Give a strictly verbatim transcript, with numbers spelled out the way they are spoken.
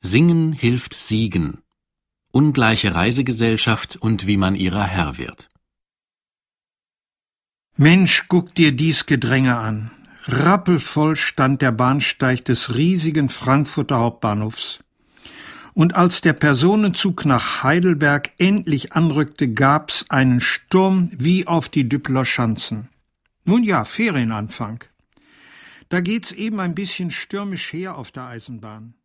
Singen hilft siegen. Ungleiche Reisegesellschaft und wie man ihrer Herr wird. Mensch, guck dir dies Gedränge an. Rappelvoll stand der Bahnsteig des riesigen Frankfurter Hauptbahnhofs. Und als der Personenzug nach Heidelberg endlich anrückte, gab's einen Sturm wie auf die Düppeler Schanzen. Nun ja, Ferienanfang. Da geht's eben ein bisschen stürmisch her auf der Eisenbahn.